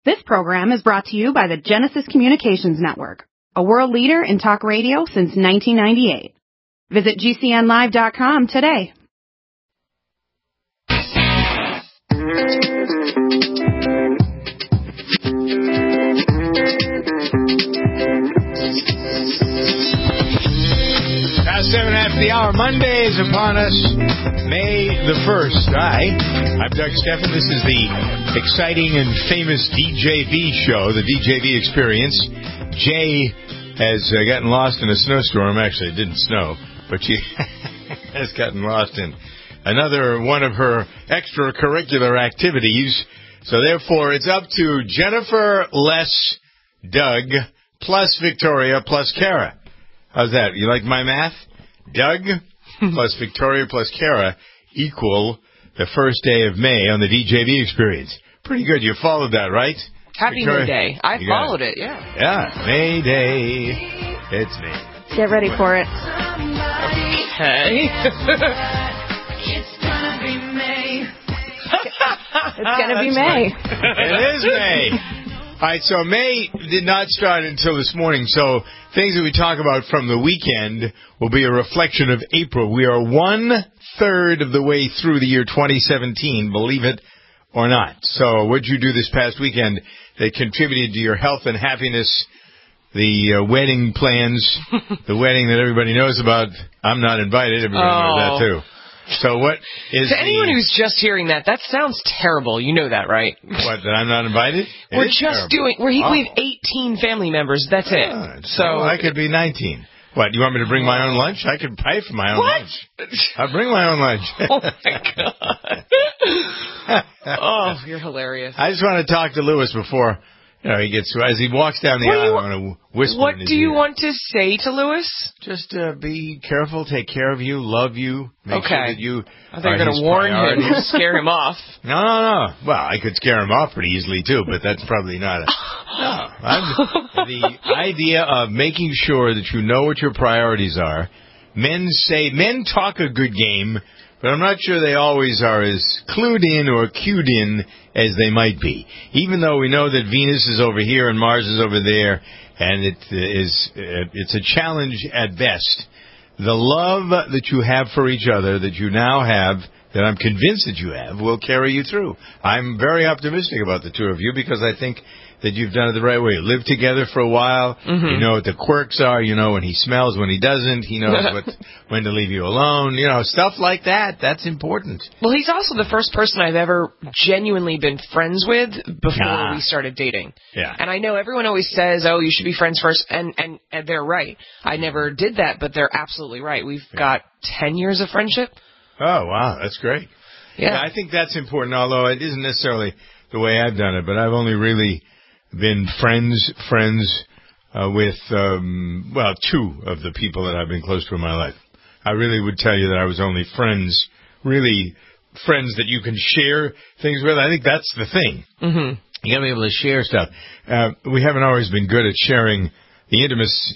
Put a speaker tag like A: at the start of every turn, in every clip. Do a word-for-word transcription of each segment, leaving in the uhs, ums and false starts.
A: This program is brought to you by the Genesis Communications Network, a world leader in talk radio since nineteen ninety-eight. Visit G C N live dot com today.
B: Past seven after the hour. Monday is upon us, May the first. Hi, I'm Doug Steffen. This is the exciting and famous D J V show, the D J V Experience. Jay has uh, gotten lost in a snowstorm. Actually, it didn't snow, but she has gotten lost in another one of her extracurricular activities. So therefore, it's up to Jennifer, less Doug, plus Victoria, plus Kara. How's that? You like my math? Doug plus Victoria plus Kara equal the first day of May on the D J V Experience. Pretty good. You followed that, right?
C: Happy May Day. I followed it. it, yeah.
B: Yeah, May Day. It's May.
A: Get ready for it.
C: Okay.
A: It's gonna be May. It's gonna be May.
B: It is May. All right, so May did not start until this morning, so things that we talk about from the weekend will be a reflection of April. We are one-third of the way through the year twenty seventeen, believe it or not. So what did you do this past weekend that contributed to your health and happiness? The uh, wedding plans, the wedding that everybody knows about. I'm not invited. Everybody
C: oh.
B: knows that, too. So what is
C: To anyone
B: the,
C: who's just hearing that, that sounds terrible. You know that, right?
B: What, that I'm not invited? It
C: We're just
B: terrible.
C: doing, we're,
B: oh.
C: we have eighteen family members. That's it.
B: Oh,
C: so
B: well, I could be nineteen. What, you want me to bring my own lunch? I could pay for my own
C: what?
B: lunch. I'll bring my own lunch.
C: Oh, my God. Oh, you're hilarious.
B: I just want to talk to Lewis before, you know, he gets, as he walks down the
C: What
B: aisle,
C: you,
B: I want to whisper
C: What
B: in his
C: do you
B: ear.
C: want to say to Lewis?
B: Just uh, be careful, take care of you, love you, make
C: okay.
B: sure that you
C: I thought you were
B: going
C: to warn him, scare him off.
B: No, no, no. Well, I could scare him off pretty easily, too, but that's probably not a... No. I'm, the idea of making sure that you know what your priorities are. Men say... Men talk a good game, but I'm not sure they always are as clued in or cued in as they might be. Even though we know that Venus is over here and Mars is over there, and it is it's a challenge at best. The love that you have for each other, that you now have, that I'm convinced that you have, will carry you through. I'm very optimistic about the two of you because I think that you've done it the right way. Live together for a while. Mm-hmm. You know what the quirks are. You know when he smells, when he doesn't. He knows what, when to leave you alone. You know, stuff like that. That's important.
C: Well, he's also the first person I've ever genuinely been friends with before ah. we started dating.
B: Yeah.
C: And I know everyone always says, oh, you should be friends first. And, and, and they're right. I never did that, but they're absolutely right. We've yeah. got ten years of friendship.
B: Oh, wow. That's great.
C: Yeah.
B: yeah. I think that's important, although it isn't necessarily the way I've done it, but I've only really been friends, friends uh, with, um, well, two of the people that I've been close to in my life. I really would tell you that I was only friends, really friends that you can share things with. I think that's the thing.
C: Mm-hmm.
B: You got to be able to share stuff. Uh, we haven't always been good at sharing the intimacy,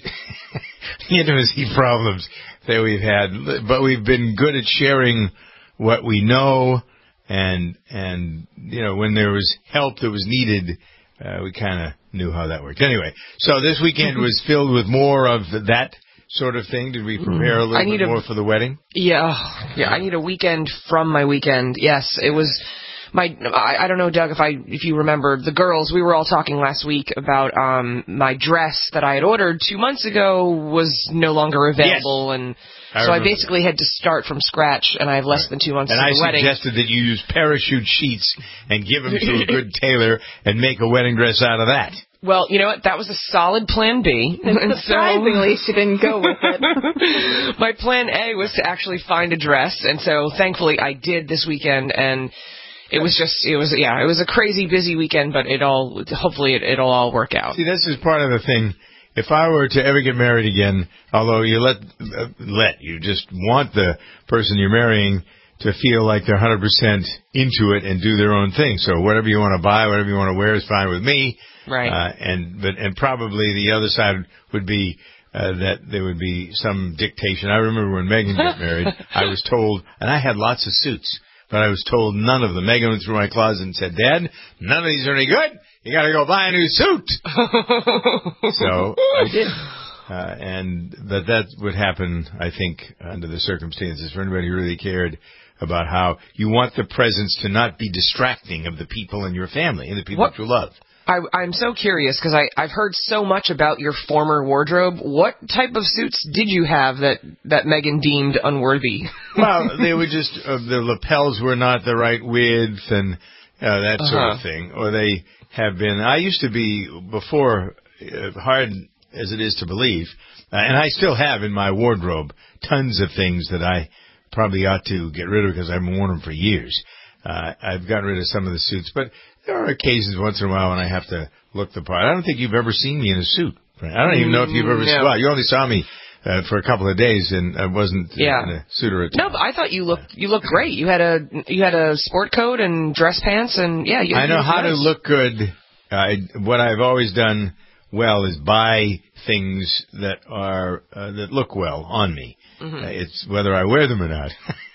B: the intimacy problems that we've had, but we've been good at sharing what we know, and and you know when there was help that was needed. Uh, we kind of knew how that worked. Anyway, so this weekend was filled with more of that sort of thing. Did we prepare a little bit a, more for the wedding?
C: Yeah. Yeah, I need a weekend from my weekend. Yes, it was my, I, I don't know, Doug, if I, if you remember, the girls, we were all talking last week about um my dress that I had ordered two months ago was no longer available, yes. and I so I basically that. had to start from scratch, and I have less right. than two months
B: and
C: to
B: I
C: the wedding.
B: And I suggested that you use parachute sheets and give them to a good tailor and make a wedding dress out of that.
C: Well, you know what? That was a solid plan B.
A: And surprisingly, so, she didn't go with it.
C: My plan A was to actually find a dress, and so thankfully I did this weekend, and it was just, it was, yeah, it was a crazy busy weekend, but it all, hopefully it, it'll all work out.
B: See, this is part of the thing. If I were to ever get married again, although you let, uh, let, you just want the person you're marrying to feel like they're one hundred percent into it and do their own thing. So whatever you want to buy, whatever you want to wear is fine with me.
C: Right.
B: Uh, and, but, and probably the other side would be, uh, that there would be some dictation. I remember when Megan got married, I was told, and I had lots of suits, but I was told none of them. Megan went through my closet and said, Dad, none of these are any good. You got to go buy a new suit. So I did. Uh, and but that would happen, I think, under the circumstances, for anybody who really cared about how you want the presents to not be distracting of the people in your family and the people
C: What?
B: that you love.
C: I, I'm so curious because I've heard so much about your former wardrobe. What type of suits did you have that, that Megan deemed unworthy?
B: Well, they were just, uh, the lapels were not the right width and uh, that sort
C: Uh-huh.
B: of thing. Or they have been, I used to be, before, uh, hard as it is to believe, uh, and I still have in my wardrobe tons of things that I probably ought to get rid of because I haven't worn them for years. Uh, I've gotten rid of some of the suits, but there are occasions once in a while when I have to look the part. I don't think you've ever seen me in a suit. Right? I don't even know if you've ever
C: No.
B: seen, well, you only saw me uh, for a couple of days and I wasn't
C: Yeah.
B: in a suit or a tie.
C: No, but I thought you looked you looked great. You had a you had a sport coat and dress pants, and yeah, you.
B: I know
C: you
B: how
C: nice.
B: to look good. I, what I've always done well is buy things that are uh, that look well on me.
C: Mm-hmm.
B: Uh, it's whether I wear them or not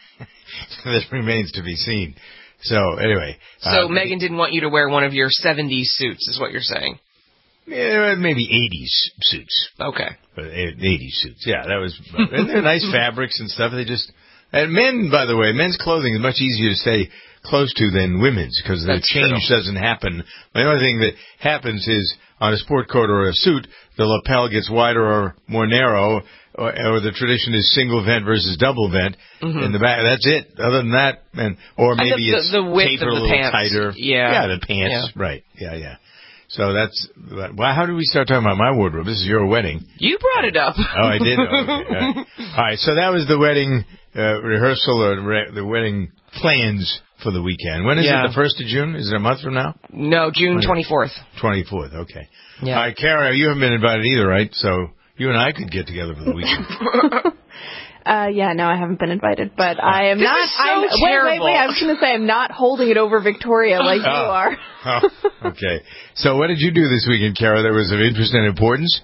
B: that remains to be seen. So anyway,
C: So
B: uh,
C: Megan didn't want you to wear one of your seventies suits, is what you're saying?
B: yeah, maybe eighties suits,
C: Okay.
B: but eighties suits. Yeah, that was. And they're nice fabrics and stuff. They just and men, by the way, men's clothing is much easier to stay close to than women's because the
C: That's
B: change
C: true.
B: doesn't happen. The only thing that happens is on a sport coat or a suit, the lapel gets wider or more narrow, or, or the tradition is single vent versus double vent
C: Mm-hmm.
B: in the back. That's it. Other than that, and or
C: And
B: maybe
C: the- the-
B: it's
C: the width
B: tapered
C: of
B: a
C: the
B: little
C: pants.
B: tighter.
C: Yeah.
B: yeah, the pants. Right. Yeah, yeah. So that's. Well, how did we start talking about my wardrobe? This is your wedding.
C: You brought it up.
B: Oh, I did. Oh, okay. All right. All right. So that was the wedding uh, rehearsal or re- the wedding plans for the weekend. When is
C: Yeah.
B: it? The first of June? Is it a month from now?
C: No, June twenty-fourth.
B: Twenty-fourth. Okay.
C: Yeah.
B: All right, Kara, you haven't been invited either, right? So you and I could get together for the weekend.
D: Uh, yeah, no, I haven't been invited, but I am
C: This
D: not.
C: is so
D: I'm, wait, wait,
C: terrible.
D: wait. I was going to say I'm not holding it over Victoria like you
B: Oh.
D: are.
B: Oh, okay. So what did you do this weekend, Kara, that was of interest and importance?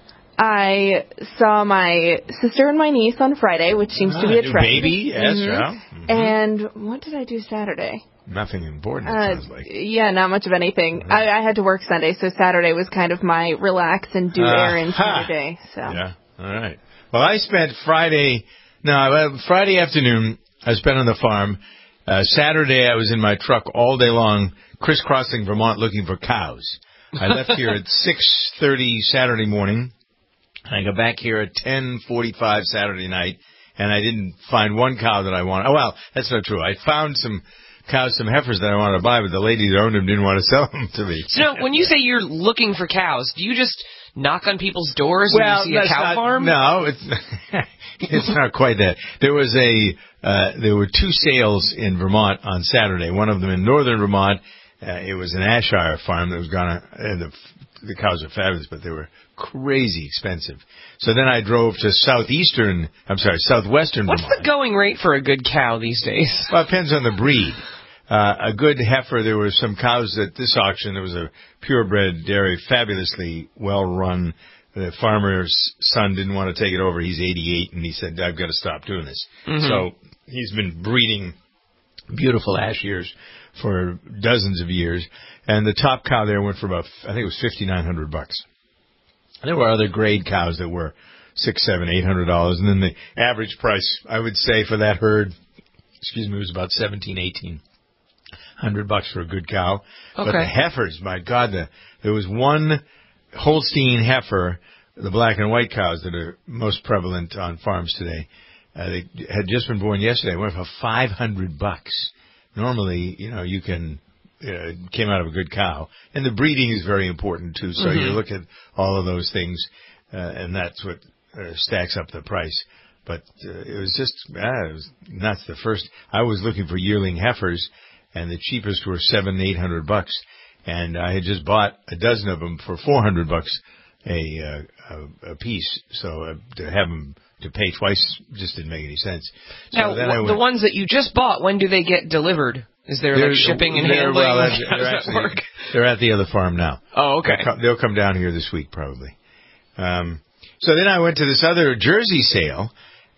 D: I saw my sister and my niece on Friday, which seems to be
B: Ah,
D: a
B: new
D: trend.
B: baby, yes,
D: Mhm.
B: yeah. Mhm.
D: And what did I do Saturday?
B: Nothing important, it
D: Uh,
B: sounds like.
D: yeah, not much of anything.
B: Mhm.
D: I, I had to work Sunday, so Saturday was kind of my relax and do
B: Uh,
D: errands
B: ha.
D: Saturday. So
B: Yeah, all right. Well, I spent Friday, no, uh, Friday afternoon, I spent on the farm. Uh, Saturday, I was in my truck all day long, crisscrossing Vermont looking for cows. I left here at six thirty Saturday morning. I got back here at ten forty-five Saturday night, and I didn't find one cow that I wanted. Oh, well, that's not true. I found some cows, some heifers that I wanted to buy, but the lady that owned them didn't want to sell them to me.
C: So when you say you're looking for cows, do you just knock on people's doors
B: Well,
C: when you see a
B: that's
C: cow
B: not,
C: farm?
B: No, it's it's not quite that. There was a uh, there were two sales in Vermont on Saturday. One of them in northern Vermont. Uh, it was an Ashire farm that was gonna. Uh, the the cows are fabulous, but they were crazy expensive. So then I drove to southeastern. I'm sorry, southwestern
C: What's
B: Vermont.
C: the going rate for a good cow these days?
B: Well, it depends on the breed. Uh, a good heifer, there were some cows at this auction. There was a purebred dairy, fabulously well run. The farmer's son didn't want to take it over. He's eighty-eight, and he said, I've got to stop doing this.
C: Mm-hmm.
B: So he's been breeding beautiful ash ears for dozens of years. And the top cow there went for about, I think it was fifty-nine hundred bucks. There were other grade cows that were six, seven, eight hundred dollars. And then the average price, I would say, for that herd, excuse me, was about seventeen, eighteen hundred bucks for a good cow. But the
C: Okay.
B: heifers, my God, the, there was one Holstein heifer, the black and white cows that are most prevalent on farms today. Uh, they had just been born yesterday. Went for five hundred bucks. Normally, you know, you can, uh, came out of a good cow. And the breeding is very important too. So
C: Mm-hmm.
B: you look at all of those things, uh, and that's what uh, stacks up the price. But uh, it was just, ah, it was nuts. The first, I was looking for yearling heifers, and the cheapest were seven, eight hundred bucks. And I had just bought a dozen of them for four hundred bucks a, uh, a, a piece. So uh, to have them to pay twice just didn't make any sense. So
C: Now,
B: then I
C: wh-
B: went,
C: the ones that you just bought, when do they get delivered? Is there like
B: They're-
C: shipping and
B: they're-
C: handling?
B: Well,
C: Like,
B: they're,
C: how does
B: they're
C: that
B: actually,
C: work?
B: they're at the other farm now.
C: Oh, okay.
B: They'll come, they'll come down here this week probably. Um, so then I went to this other Jersey sale,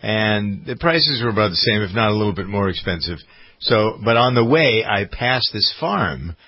B: and the prices were about the same, if not a little bit more expensive. So, but on the way, I passed this farm,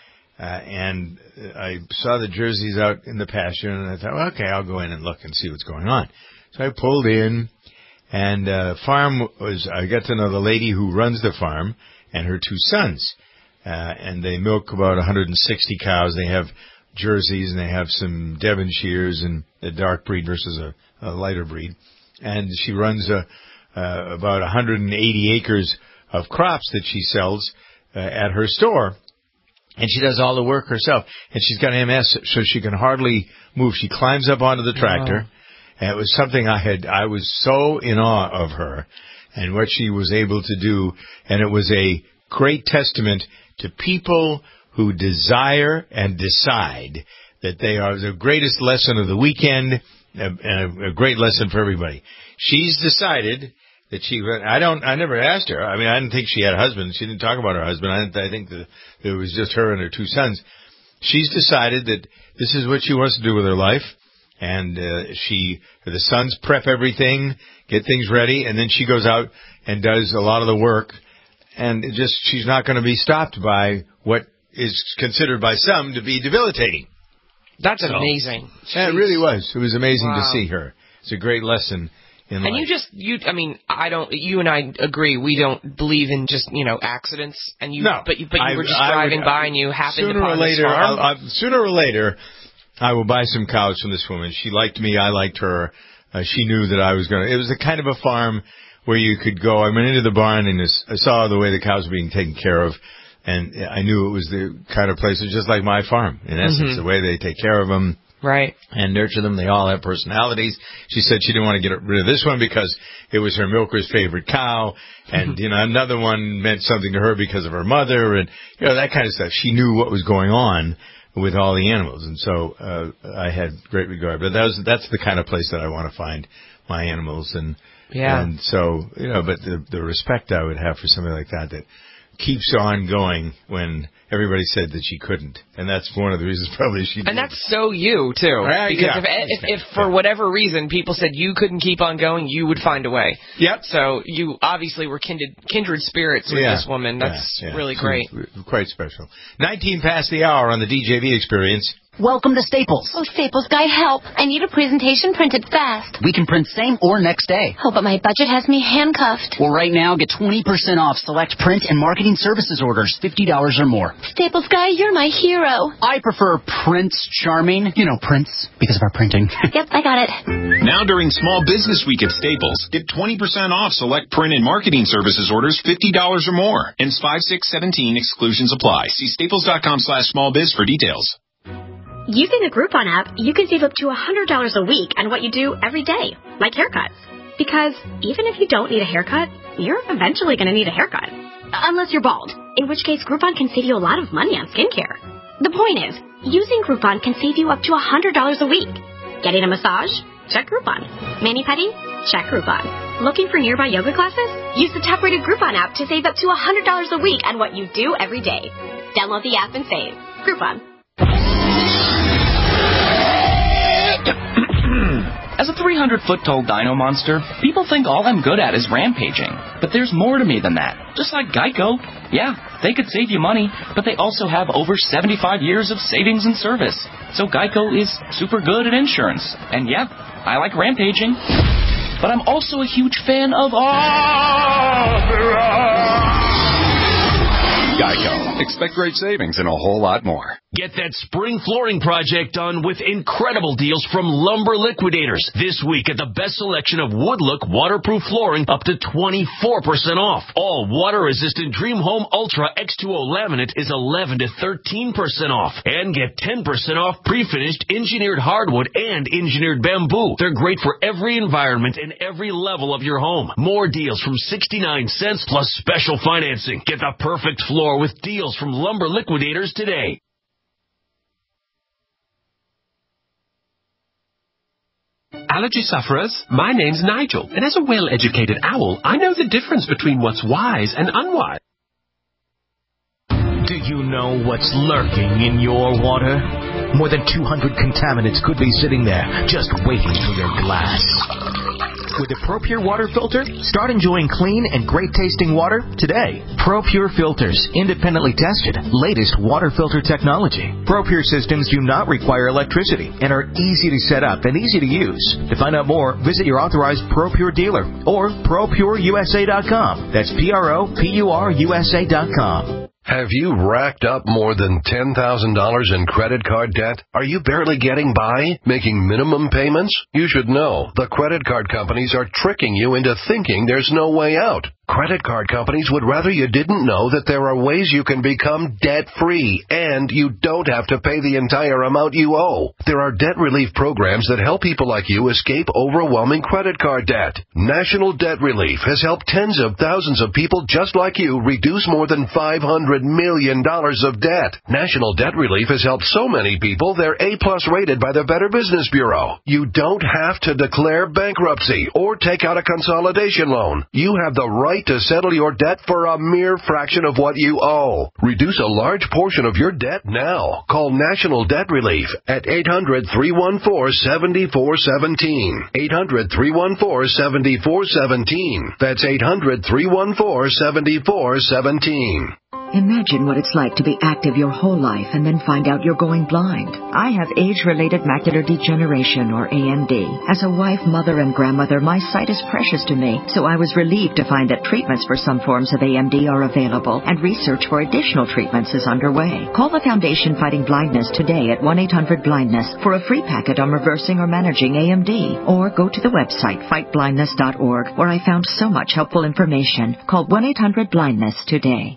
B: Uh, and I saw the jerseys out in the pasture, and I thought, well, okay, I'll go in and look and see what's going on. So I pulled in, and uh, farm was, I got to know the lady who runs the farm and her two sons. Uh, and they milk about one hundred sixty cows. They have jerseys, and they have some Devonshires and a dark breed versus a, a lighter breed. And she runs a, uh, about one hundred eighty acres of crops that she sells uh, at her store. And she does all the work herself. And she's got M S, so she can hardly move. She climbs up onto the tractor. Wow. And it was something I had, I was so in awe of her and what she was able to do. And it was a great testament to people who desire and decide that they are the greatest lesson of the weekend, and a, a great lesson for everybody. She's decided that she, I don't, I never asked her. I mean, I didn't think she had a husband. She didn't talk about her husband. I, didn't, I think that it was just her and her two sons. She's decided that this is what she wants to do with her life. And uh, she, the sons prep everything, get things ready, and then she goes out and does a lot of the work. And it just, she's not going to be stopped by what is considered by some to be debilitating.
C: That's
B: so,
C: amazing.
B: Yeah, it really was. It was amazing
C: wow.
B: to see her. It's a great lesson. And
C: life. You just, you, I mean, I don't, you and I agree, we don't believe in just, you know, accidents, and you,
B: no,
C: but you, but you
B: I,
C: were just
B: I
C: driving
B: would,
C: by and you happened
B: sooner
C: upon
B: or later,
C: this farm.
B: I'll, I'll, sooner or later, I will buy some cows from this woman. She liked me, I liked her. Uh, she knew that I was going to, it was a kind of a farm where you could go. I went into the barn and I saw the way the cows were being taken care of, and I knew it was the kind of place, it was just like my farm, in essence, mm-hmm. the way they take care of them.
C: Right.
B: And nurture them. They all have personalities. She said she didn't want to get rid of this one because it was her milker's favorite cow. And, you know, another one meant something to her because of her mother and, you know, that kind of stuff. She knew what was going on with all the animals. And so, uh, I had great regard. But that was, that's the kind of place that I want to find my animals. And,
C: yeah.
B: And so, you know, but the, the respect I would have for somebody like that, that keeps on going when everybody said that she couldn't. And that's one of the reasons probably she did.
C: And that's so you, too.
B: Right,
C: because
B: yeah.
C: if, if, if for whatever reason people said you couldn't keep on going, you would find a way.
B: Yep.
C: So you obviously were kindred, kindred spirits with
B: yeah.
C: this woman. That's
B: yeah, yeah.
C: really great.
B: Quite special. nineteen past the hour on the D J V Experience.
E: Welcome to Staples.
F: Oh, Staples guy, help. I need a presentation printed fast.
E: We can print same or next day.
F: Oh, but my budget has me handcuffed.
E: Well, right now, get twenty percent off select print and marketing services orders, fifty dollars or more.
F: Staples guy, you're my hero.
E: I prefer Prince Charming. You know, Prince, because of our printing.
F: Yep, I got it.
G: Now during Small Business Week at Staples, get twenty percent off select print and marketing services orders, fifty dollars or more. Ends five six seventeen, exclusions apply. See staples.com slash smallbiz for details.
H: Using the Groupon app, you can save up to one hundred dollars a week on what you do every day, like haircuts. Because even if you don't need a haircut, you're eventually going to need a haircut. Unless you're bald, in which case Groupon can save you a lot of money on skincare. The point is, using Groupon can save you up to one hundred dollars a week. Getting a massage? Check Groupon. Mani-pedi? Check Groupon. Looking for nearby yoga classes? Use the top-rated Groupon app to save up to one hundred dollars a week on what you do every day. Download the app and save. Groupon.
I: As a three hundred foot tall dino monster, people think all I'm good at is rampaging. But there's more to me than that. Just like Geico. Yeah, they could save you money, but they also have over seventy-five years of savings and service. So Geico is super good at insurance. And yeah, I like rampaging. But I'm also a huge fan of opera.
G: Geico. Expect great savings and a whole lot more.
J: Get that spring flooring project done with incredible deals from Lumber Liquidators. This week at the best selection of Woodlook waterproof flooring up to twenty-four percent off. All water-resistant Dream Home Ultra X two O laminate is eleven to thirteen percent off. And get ten percent off pre-finished engineered hardwood and engineered bamboo. They're great for every environment and every level of your home. More deals from sixty-nine cents plus special financing. Get the perfect floor with deals from Lumber Liquidators today.
K: Allergy sufferers, my name's Nigel, and as a well-educated owl, I know the difference between what's wise and unwise.
L: Do you know what's lurking in your water? More than two hundred contaminants could be sitting there, just waiting for your glass. With a ProPure water filter, start enjoying clean and great-tasting water today. ProPure filters, independently tested, latest water filter technology. ProPure systems do not require electricity and are easy to set up and easy to use. To find out more, visit your authorized ProPure dealer or pro pure u s a dot com. That's P R O P U R U S A dot com.
M: Have you racked up more than ten thousand dollars in credit card debt? Are you barely getting by, making minimum payments? You should know the credit card companies are tricking you into thinking there's no way out. Credit card companies would rather you didn't know that there are ways you can become debt-free, and you don't have to pay the entire amount you owe. There are debt relief programs that help people like you escape overwhelming credit card debt. National Debt Relief has helped tens of thousands of people just like you reduce more than five hundred million dollars of debt. National Debt Relief has helped so many people they're A-plus rated by the Better Business Bureau. You don't have to declare bankruptcy or take out a consolidation loan. You have the right to settle your debt for a mere fraction of what you owe. Reduce a large portion of your debt now. Call National Debt Relief at eight hundred, three one four, seven four one seven. eight hundred, three one four, seven four one seven. That's eight hundred, three one four, seven four one seven.
N: Imagine what it's like to be active your whole life and then find out you're going blind. I have age-related macular degeneration, or A M D. As a wife, mother, and grandmother, my sight is precious to me, so I was relieved to find that treatments for some forms of A M D are available, and research for additional treatments is underway. Call the Foundation Fighting Blindness today at one eight hundred blindness for a free packet on reversing or managing A M D, or go to the website fight blindness dot org, where I found so much helpful information. Call one eight hundred blindness today.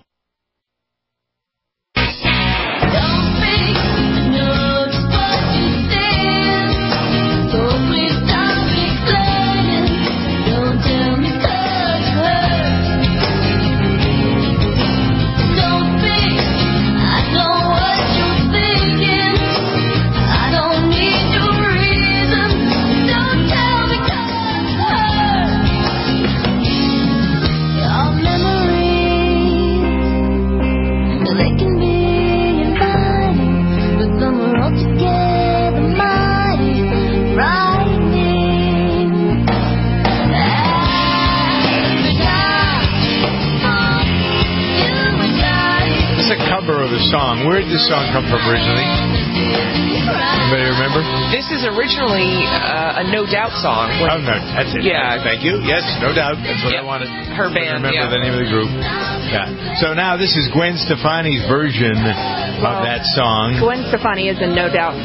B: Song. Where did this song come from originally? Anybody remember?
C: This is originally uh, a No Doubt song.
B: When, oh, no, that's it.
C: Yeah.
B: Thank you. Yes, No Doubt. That's what
C: yeah.
B: I wanted.
C: Her band,
B: remember
C: yeah.
B: the name of the group. Yeah. So now this is Gwen Stefani's version
D: well,
B: of that song.
D: Gwen Stefani is in No Doubt.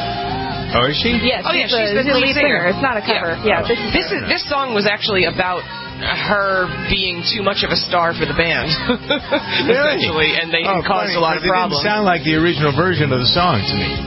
B: Oh, is she?
D: Yes.
C: Oh, yeah, she's,
D: she's
C: the lead singer.
D: singer. It's not a cover. Yeah. yeah
C: oh.
D: this is
C: this is this song was actually about her being too much of a star for the band, essentially, and they
B: oh,
C: caused
B: funny,
C: a lot of
B: it
C: problems.
B: It didn't sound like the original version of the song to me,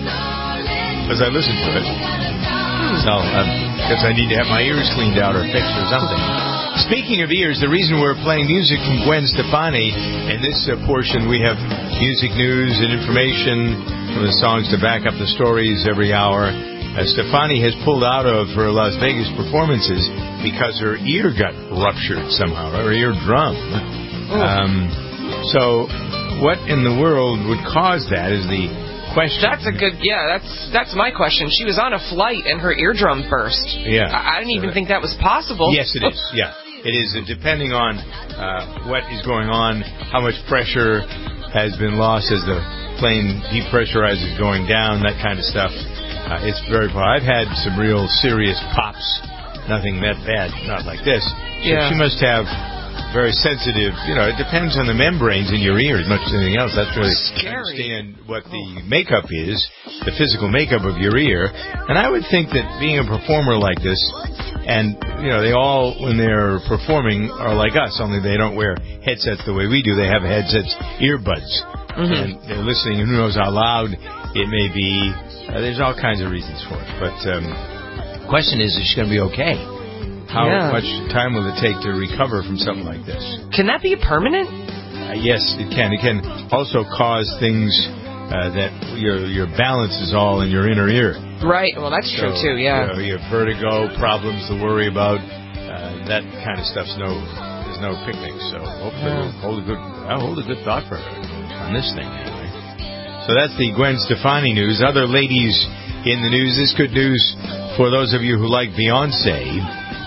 B: as I listened to it. So, I guess I need to have my ears cleaned out or fixed or something. Speaking of ears, the reason we're playing music from Gwen Stefani, in this uh, portion we have music news and information from the songs to back up the stories every hour. Uh, Stefani has pulled out of her Las Vegas performances because her ear got ruptured somehow, her eardrum. Um, so what in the world would cause that is the question.
C: That's a good, yeah, that's that's my question. She was on a flight and her eardrum burst.
B: Yeah.
C: I, I didn't even think that was possible.
B: Yes, it is, yeah. It is, uh, depending on uh, what is going on, how much pressure has been lost as the plane depressurizes going down, that kind of stuff. Uh, it's very far. I've had some real serious pops. Nothing that bad, not like this.
C: Yeah.
B: She must have very sensitive, you know, it depends on the membranes in your ear as much as anything else. That's really
C: scary.
B: Understand what the makeup is, the physical makeup of your ear. And I would think that being a performer like this, and, you know, they all, when they're performing, are like us, only they don't wear headsets the way we do. They have headsets, earbuds. Mm-hmm. And they're listening, and who knows how loud it may be. Uh, there's all kinds of reasons for it. But um, the question is, is she going to be okay? How
C: yeah.
B: much time will it take to recover from something like this?
C: Can that be permanent?
B: Uh, yes, it can. It can also cause things uh, that your your balance is all in your inner ear.
C: Right. Well, that's
B: so,
C: true, too, yeah.
B: You know, you have vertigo, problems to worry about. Uh, that kind of stuff's no, there's no picnic. So hopefully yeah. we'll hold a good, I'll hold a good thought for her on this thing anyway. So that's the Gwen Stefani news. Other ladies in the news. This good news for those of you who like Beyonce.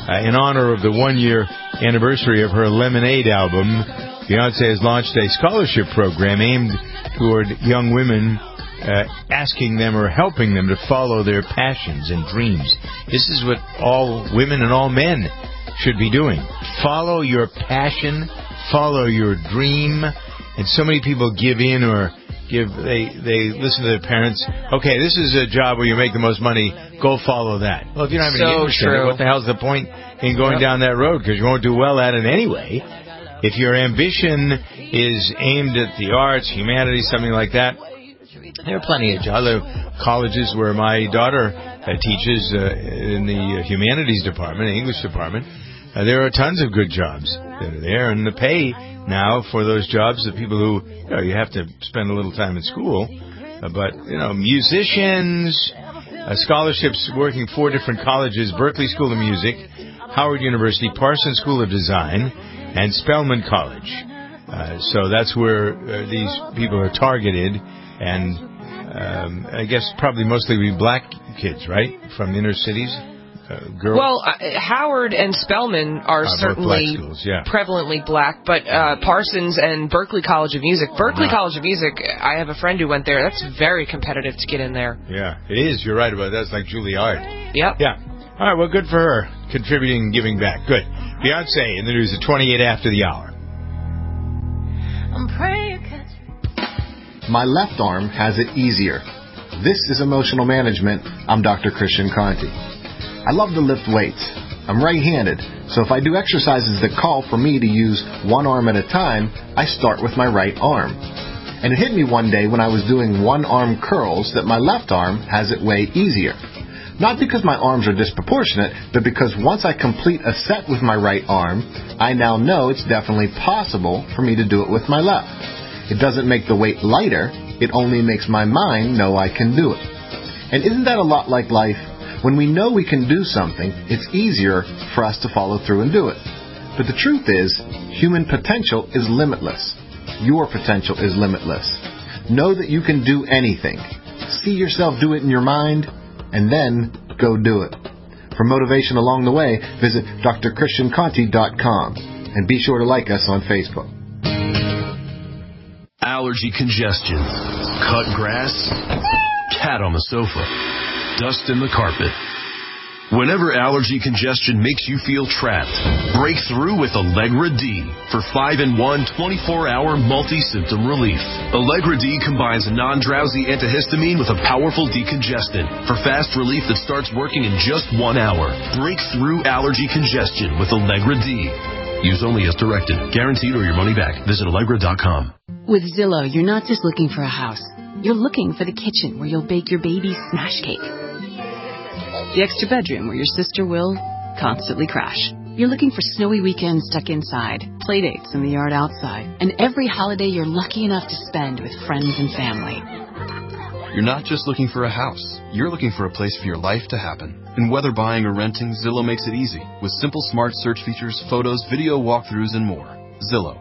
B: Uh, in honor of the one-year anniversary of her Lemonade album, Beyonce has launched a scholarship program aimed toward young women, uh, asking them or helping them to follow their passions and dreams. This is what all women and all men should be doing. Follow your passion, follow your dream. And so many people give in or give, they, they listen to their parents. Okay, this is a job where you make the most money. Go follow that. Well, if you don't have any
C: So
B: interest in it,
C: true.
B: what the hell's the point in going
C: Yep.
B: down that road? Because you won't do well at it anyway. If your ambition is aimed at the arts, humanities, something like that, there are plenty of other colleges where my daughter uh, teaches uh, in the humanities department, English department. Uh, there are tons of good jobs that are there, and the pay now for those jobs, the people who, you know, you have to spend a little time in school, uh, but, you know, musicians, uh, scholarships working four different colleges, Berklee School of Music, Howard University, Parsons School of Design, and Spelman College. Uh, so that's where uh, these people are targeted, and um, I guess probably mostly be black kids, right, from inner cities. Uh, girls.
C: Well, uh, Howard and Spelman are
B: Uh, both
C: certainly
B: black schools, yeah.
C: prevalently black, but uh, Parsons and Berklee College of Music. Berklee
B: No.
C: College of Music, I have a friend who went there. That's very competitive to get in there.
B: Yeah, it is. You're right about that. It's like Juilliard.
C: Yep.
B: Yeah. All right, well, good for her, contributing and giving back. Good. Beyonce in the news at twenty-eight after the hour.
O: I'm praying. My left arm has it easier. This is Emotional Management. I'm Doctor Christian Conti. I love to lift weights. I'm right-handed, so if I do exercises that call for me to use one arm at a time, I start with my right arm. And it hit me one day when I was doing one-arm curls that my left arm has it way easier. Not because my arms are disproportionate, but because once I complete a set with my right arm, I now know it's definitely possible for me to do it with my left. It doesn't make the weight lighter, it only makes my mind know I can do it. And isn't that a lot like life? When we know we can do something, it's easier for us to follow through and do it. But the truth is, human potential is limitless. Your potential is limitless. Know that you can do anything. See yourself do it in your mind, and then go do it. For motivation along the way, visit D R Christian Conti dot com. And be sure to like us on Facebook.
J: Allergy congestion. Cut grass. Cat on the sofa. Dust in the carpet. Whenever allergy congestion makes you feel trapped, break through with Allegra D for five in one twenty-four hour multi-symptom relief. Allegra D combines a non-drowsy antihistamine with a powerful decongestant for fast relief that starts working in just one hour. Break through allergy congestion with Allegra D. Use only as directed. Guaranteed or your money back. Visit Allegra dot com.
P: With Zillow, you're not just looking for a house. You're looking for the kitchen where you'll bake your baby's smash cake. The extra bedroom where your sister will constantly crash. You're looking for snowy weekends stuck inside, play dates in the yard outside, and every holiday you're lucky enough to spend with friends and family.
Q: You're not just looking for a house. You're looking for a place for your life to happen. And whether buying or renting, Zillow makes it easy with simple smart search features, photos, video walkthroughs, and more. Zillow.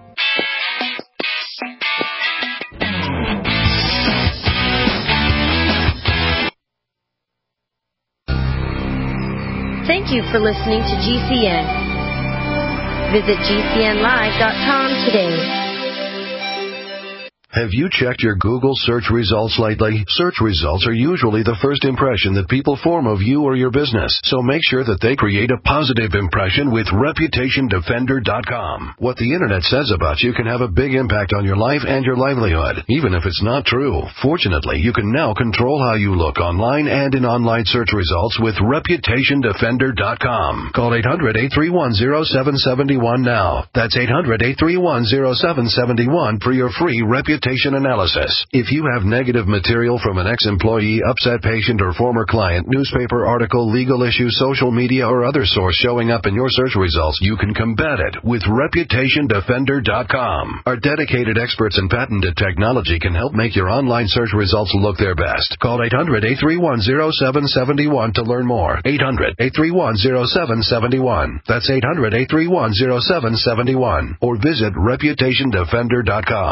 R: Thank you for listening to G C N. Visit G C N live dot com today.
M: Have you checked your Google search results lately? Search results are usually the first impression that people form of you or your business, so make sure that they create a positive impression with Reputation Defender dot com. What the internet says about you can have a big impact on your life and your livelihood, even if it's not true. Fortunately, you can now control how you look online and in online search results with Reputation Defender dot com. Call eight hundred, eight three one, zero seven seven one now. That's eight hundred, eight three one, zero seven seven one for your free reputation analysis. If you have negative material from an ex-employee, upset patient, or former client, newspaper article, legal issue, social media, or other source showing up in your search results, you can combat it with Reputation Defender dot com. Our dedicated experts in patented technology can help make your online search results look their best. Call eight hundred, eight three one, zero seven seven one to learn more. eight hundred, eight three one, zero seven seven one. That's eight hundred, eight three one, zero seven seven one. Or visit Reputation Defender dot com.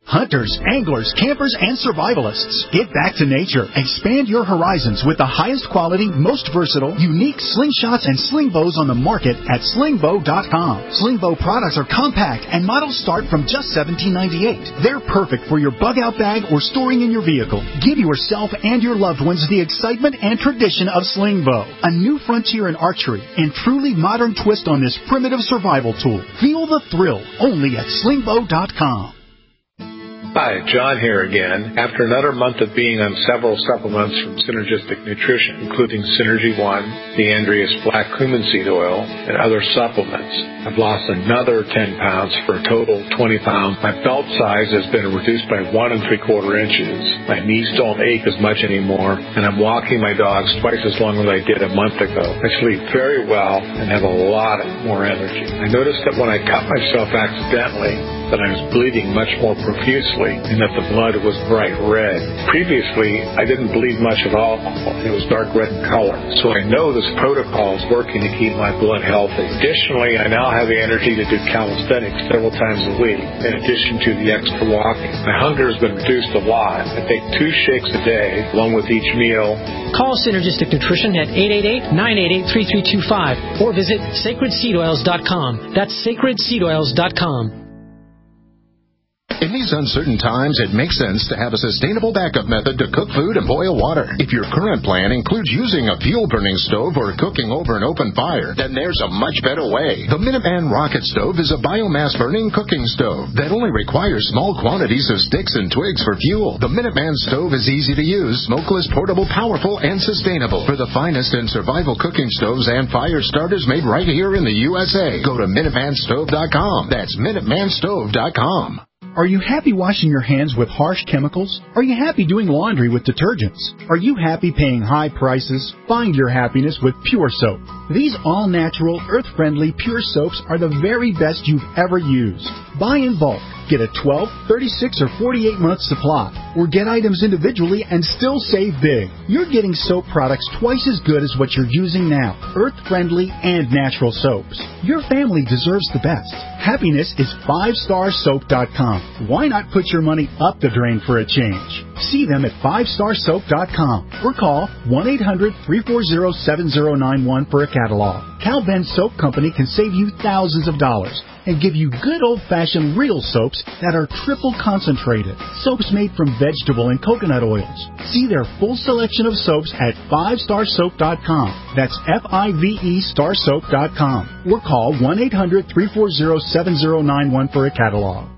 S: Hunters, anglers, campers, and survivalists. Get back to nature. Expand your horizons with the highest quality, most versatile, unique slingshots and sling bows on the market at sling bow dot com. Sling bow products are compact and models start from just seventeen ninety-eight. They're perfect for your bug out bag or storing in your vehicle. Give yourself and your loved ones the excitement and tradition of sling bow. A new frontier in archery and truly modern twist on this primitive survival tool. Feel the thrill only at sling bow dot com.
T: Hi, John here again. After another month of being on several supplements from Synergistic Nutrition, including Synergy One, the Andreas Black Cumin Seed Oil, and other supplements, I've lost another ten pounds for a total of twenty pounds. My belt size has been reduced by one and three quarter inches. My knees don't ache as much anymore, and I'm walking my dogs twice as long as I did a month ago. I sleep very well and have a lot more energy. I noticed that when I cut myself accidentally, that I was bleeding much more profusely and that the blood was bright red. Previously, I didn't bleed much at all. It was dark red in color. So I know this protocol is working to keep my blood healthy. Additionally, I now have the energy to do calisthenics several times a week, in addition to the extra walking. My hunger has been reduced a lot. I take two shakes a day, along with each meal.
U: Call Synergistic Nutrition at eight eight eight, nine eight eight, three three two five or visit sacred seed oils dot com. That's sacred seed oils dot com.
V: In these uncertain times, it makes sense to have a sustainable backup method to cook food and boil water. If your current plan includes using a fuel-burning stove or cooking over an open fire, then there's a much better way. The Minuteman Rocket Stove is a biomass-burning cooking stove that only requires small quantities of sticks and twigs for fuel. The Minuteman Stove is easy to use, smokeless, portable, powerful, and sustainable. For the finest in survival cooking stoves and fire starters made right here in the U S A, go to minuteman stove dot com. That's minuteman stove dot com.
S: Are you happy washing your hands with harsh chemicals? Are you happy doing laundry with detergents? Are you happy paying high prices? Find your happiness with Pure Soap. These all-natural, earth-friendly Pure Soaps are the very best you've ever used. Buy in bulk. Get a twelve, thirty-six, or forty-eight month supply. Or get items individually and still save big. You're getting soap products twice as good as what you're using now. Earth-friendly and natural soaps. Your family deserves the best. Happiness is five star soap dot com. Why not put your money up the drain for a change? See them at five star soap dot com or call one eight hundred, three four zero, seven zero nine one for a catalog. Cal Ben Soap Company can save you thousands of dollars and give you good old-fashioned real soaps that are triple concentrated. Soaps made from vegetable and coconut oils. See their full selection of soaps at five star soap dot com. That's F I V E star soap dot com. Or call one eight hundred, three four zero, seven zero nine one for a catalog.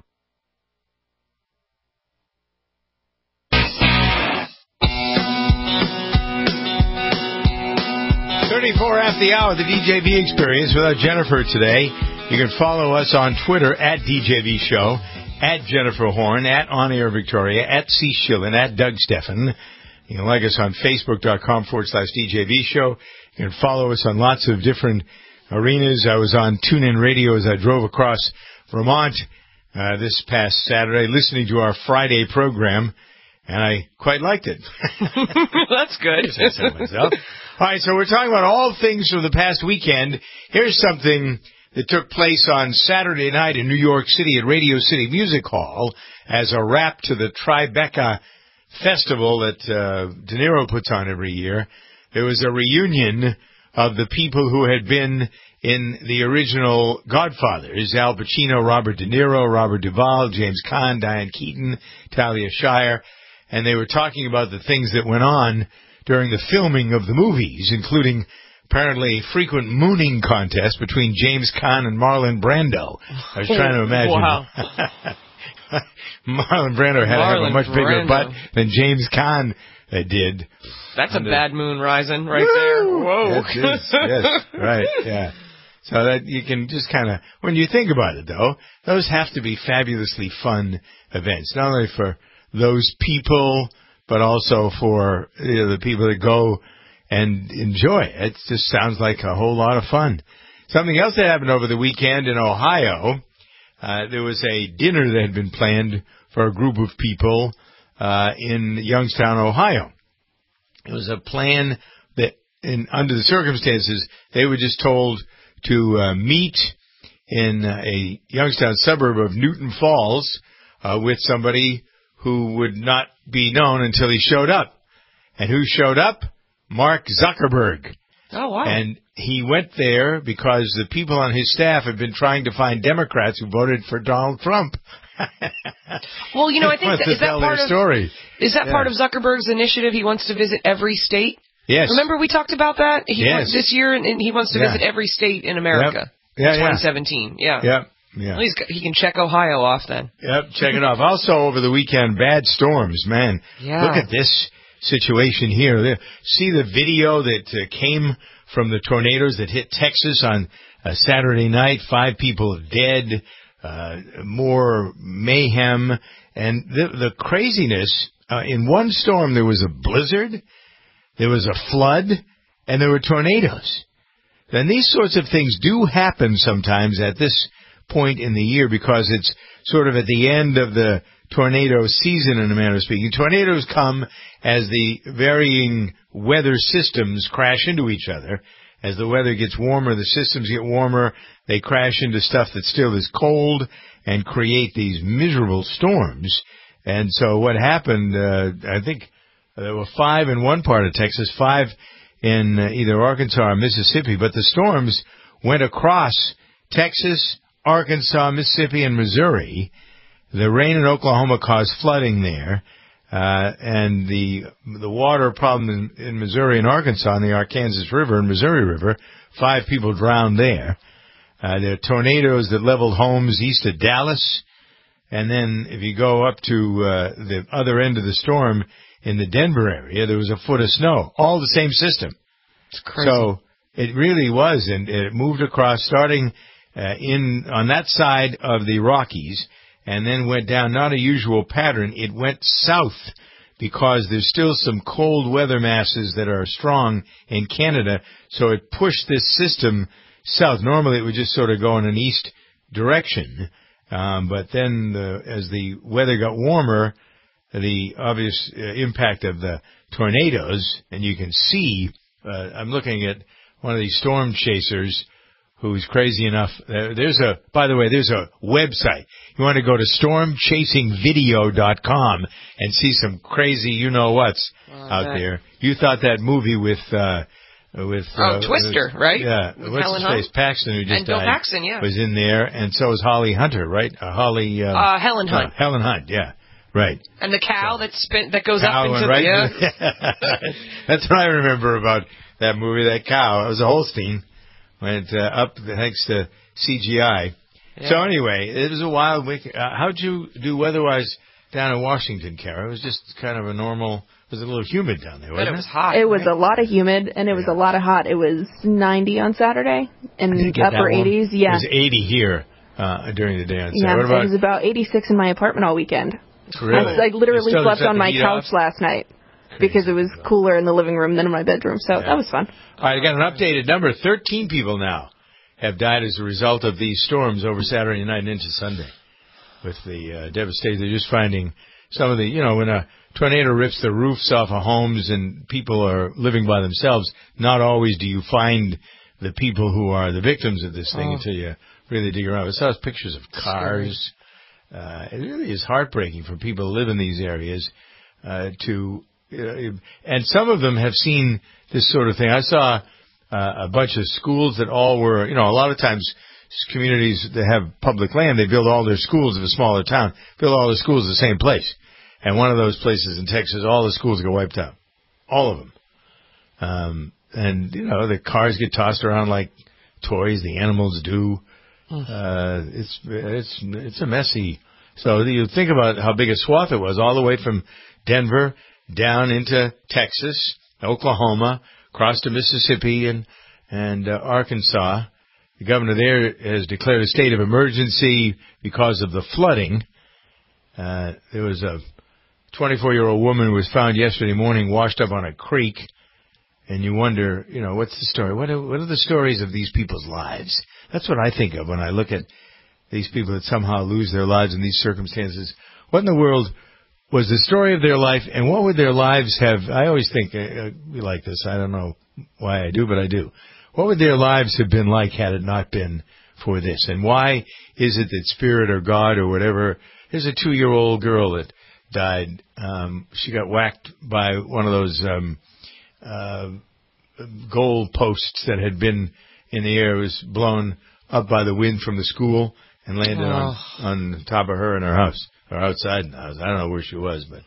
B: thirty-four after the hour, the D J V Experience with our Jennifer today. You can follow us on Twitter at D J V Show, at Jennifer Horn, at On Air Victoria, at C. Schillen, at Doug Steffen. You can like us on Facebook.com forward slash DJV Show. You can follow us on lots of different arenas. I was on TuneIn Radio as I drove across Vermont uh, this past Saturday, listening to our Friday program, and I quite liked it.
C: That's good.
B: I said myself. All right, so we're talking about all things from the past weekend. Here's something that took place on Saturday night in New York City at Radio City Music Hall as a wrap to the Tribeca Festival that uh, De Niro puts on every year. There was a reunion of the people who had been in the original Godfathers: Al Pacino, Robert De Niro, Robert Duvall, James Caan, Diane Keaton, Talia Shire, and they were talking about the things that went on during the filming of the movies, including apparently a frequent mooning contest between James Caan and Marlon Brando. I was trying to imagine.
C: Wow.
B: Marlon Brando had
C: Marlon
B: to have a much
C: Brando.
B: bigger butt than James Caan uh, did.
C: That's
B: and,
C: a
B: uh,
C: bad moon rising right there. Whoa.
B: Yes, yes, yes, right, yeah. So that you can just kind of, when you think about it, though, those have to be fabulously fun events, not only for those people, but also for you know, the people that go and enjoy it. It just sounds like a whole lot of fun. Something else that happened over the weekend in Ohio, uh, there was a dinner that had been planned for a group of people uh, in Youngstown, Ohio. It was a plan that, in, under the circumstances, they were just told to uh, meet in a Youngstown suburb of Newton Falls uh, with somebody who would not be known until he showed up. And who showed up? Mark Zuckerberg.
C: Oh, wow.
B: And he went there because the people on his staff have been trying to find Democrats who voted for Donald Trump.
C: Well, you know, I think that, is that part of
B: story.
C: Is that
B: yeah.
C: part of Zuckerberg's initiative? He wants to visit every state.
B: Yes.
C: Remember we talked about that? He
B: yes.
C: wants this year, and, and he wants to
B: yeah.
C: visit every state in America.
B: Yep. Yeah,
C: in twenty seventeen. Yeah.
B: Yeah. Yeah.
C: Well, he's got, he can check Ohio off then.
B: Yep. Check it off. Also over the weekend, bad storms, man.
C: Yeah.
B: Look at this situation here. There, see the video that uh, came from the tornadoes that hit Texas on uh, Saturday night. Five people dead. Uh, more mayhem. And the, the craziness, uh, in one storm there was a blizzard, there was a flood, and there were tornadoes. And these sorts of things do happen sometimes at this point in the year because it's sort of at the end of the tornado season, in a manner of speaking. Tornadoes come as the varying weather systems crash into each other. As the weather gets warmer, the systems get warmer, they crash into stuff that still is cold and create these miserable storms. And so what happened, uh, I think there were five in one part of Texas, five in uh, either Arkansas or Mississippi, but the storms went across Texas, Arkansas, Mississippi, and Missouri. The rain in Oklahoma caused flooding there. Uh, and the the water problem in, in Missouri and Arkansas, in the Arkansas River and Missouri River, five people drowned there. Uh, there are tornadoes that leveled homes east of Dallas. And then if you go up to uh, the other end of the storm in the Denver area, there was a foot of snow. All the same system.
C: It's crazy.
B: So it really was, and it moved across, starting uh, in on that side of the Rockies, and then went down, not a usual pattern. It went south because there's still some cold weather masses that are strong in Canada, so it pushed this system south. Normally it would just sort of go in an east direction, um, but then the, as the weather got warmer, the obvious uh, impact of the tornadoes, and you can see, uh, I'm looking at one of these storm chasers who's crazy enough. Uh, there's a, by the way, there's a website. You want to go to storm chasing video dot com and see some crazy you-know-whats oh, out that. there. You thought that movie with, uh, with,
C: oh,
B: uh,
C: Twister,
B: with,
C: right?
B: Yeah.
C: With
B: What's
C: Helen
B: his face?
C: Hunt?
B: Paxton, who just
C: and Bill
B: died.
C: Paxton, yeah.
B: Was in there, and so was Holly Hunter, right? Uh, Holly, um,
C: uh, Helen Hunt.
B: Uh, Helen Hunt, yeah. Right.
C: And the cow
B: so,
C: that spin, that goes
B: cow
C: up into
B: right
C: the,
B: yeah. That's what I remember about that movie, that cow. It was a Holstein. Went uh, up thanks to C G I. Yeah. So anyway, it was a wild week. Uh, how'd you do weather-wise down in Washington, Kara? It was just kind of a normal, it was a little humid down there, wasn't
C: but it? was hot.
D: It was
C: right?
D: a lot of humid, and it was
B: yeah.
D: a lot of hot. It was ninety on Saturday, and upper eighties. Yeah.
B: It was eighty here uh, during the day on Saturday.
D: Yeah,
B: what about,
D: it was about eighty-six in my apartment all weekend.
B: Really?
D: I, I literally slept on my couch off? last night. Crazy. Because it was cooler in the living room than in my bedroom, so yeah. that was fun.
B: All right, I got an updated number. thirteen people now have died as a result of these storms over Saturday night and into Sunday with the uh, devastation. They're just finding some of the, you know, when a tornado rips the roofs off of homes and people are living by themselves, not always do you find the people who are the victims of this thing oh. until you really dig around. I saw pictures of cars. Uh, it really is heartbreaking for people who live in these areas uh, to, uh, and some of them have seen this sort of thing. I saw uh, a bunch of schools that all were, you know, a lot of times communities that have public land, they build all their schools of a smaller town, build all their schools in the same place. And one of those places in Texas, all the schools get wiped out. All of them. Um, and, you know, the cars get tossed around like toys, the animals do. Uh, it's, it's, it's a messy. So you think about how big a swath it was, all the way from Denver down into Texas, Oklahoma, across to Mississippi and, and uh, Arkansas. The governor there has declared a state of emergency because of the flooding. Uh, there was a twenty-four-year-old woman who was found yesterday morning washed up on a creek. And you wonder, you know, what's the story? What are, what are the stories of these people's lives? That's what I think of when I look at these people that somehow lose their lives in these circumstances. What in the world was the story of their life, and what would their lives have? I always think uh, like this. I don't know why I do, but I do. What would their lives have been like had it not been for this? And why is it that Spirit or God or whatever there's a two-year-old girl that died. Um, she got whacked by one of those um, uh, goal posts that had been in the air. It was blown up by the wind from the school and landed oh. on, on top of her in her house, or outside in the house. I don't know where she was, but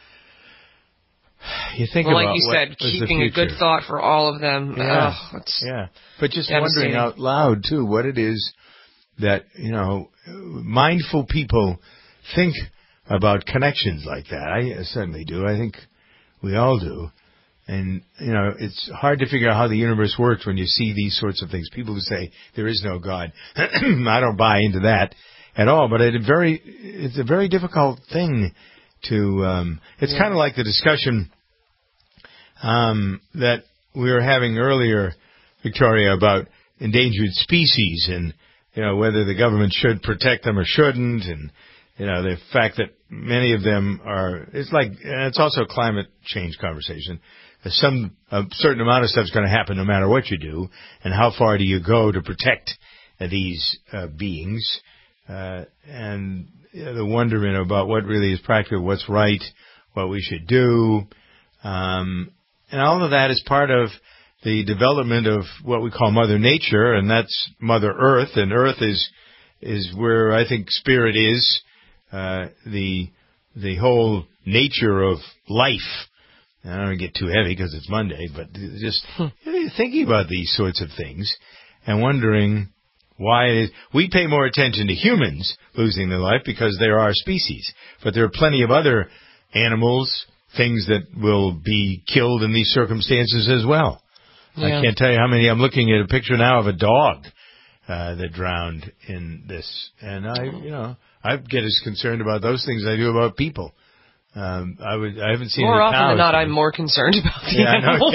B: you think
C: well,
B: about
C: like you
B: what
C: said, keeping a good thought for all of them.
B: Yeah,
C: oh, it's
B: yeah. But just wondering out loud, too, what it is that, you know, mindful people think about connections like that. I certainly do. I think we all do. And, you know, it's hard to figure out how the universe works when you see these sorts of things. People who say there is no God. I don't buy into that at all. But it very, it's a very difficult thing to, um, it's yeah. kind of like the discussion um, that we were having earlier, Victoria, about endangered species and, you know, whether the government should protect them or shouldn't. And, you know, the fact that many of them are, it's like, and it's also a climate change conversation. Some a certain amount of stuff is going to happen no matter what you do, and how far do you go to protect uh, these uh, beings, uh, and you know, the wonderment about what really is practical, what's right, what we should do, um, and all of that is part of the development of what we call Mother Nature, and that's Mother Earth, and Earth is is where I think spirit is, uh, the the whole nature of life. I don't want to get too heavy because it's Monday, but just thinking about these sorts of things and wondering why it is. We pay more attention to humans losing their life because they're our species, but there are plenty of other animals, things that will be killed in these circumstances as well. Yeah. I can't tell you how many. I'm looking at a picture now of a dog uh, that drowned in this, and I, you know, I get as concerned about those things as I do about people. Um, I would. I haven't seen
C: more
B: any
C: often
B: cows,
C: than not. I'm more concerned about the
B: yeah,
C: animals.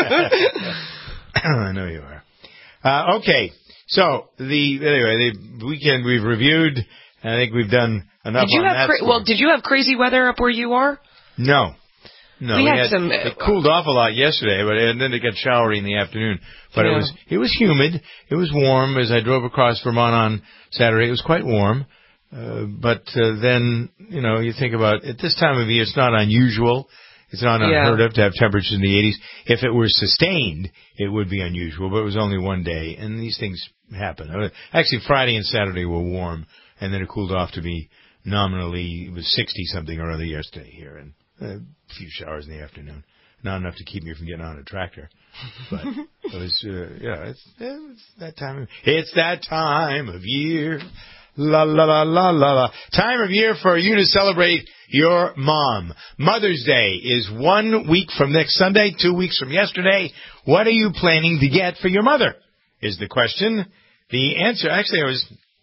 B: I know, I know you are. Uh, okay, so the anyway, the weekend we've reviewed. I think we've done enough.
C: Did you
B: on
C: have
B: that
C: cra- well? Did you have crazy weather up where you are?
B: No, no.
C: We,
B: we
C: had,
B: had
C: some.
B: It cooled off a lot yesterday, but and then it got showery in the afternoon. But yeah. it was it was humid. It was warm as I drove across Vermont on Saturday. It was quite warm. Uh, but uh, then, you know, you think about, at this time of year, it's not unusual. It's not unheard yeah. of to have temperatures in the eighties. If it were sustained, it would be unusual, but it was only one day, and these things happen. Actually, Friday and Saturday were warm, and then it cooled off to be nominally, it was sixty-something or other yesterday here, and a few showers in the afternoon. Not enough to keep me from getting on a tractor. But it was, uh, yeah, it's, it's that time of, it's that time of year. La, la, la, la, la, la. Time of year for you to celebrate your mom. Mother's Day is one week from next Sunday, two weeks from yesterday. What are you planning to get for your mother? Is the question. The answer, actually, I was,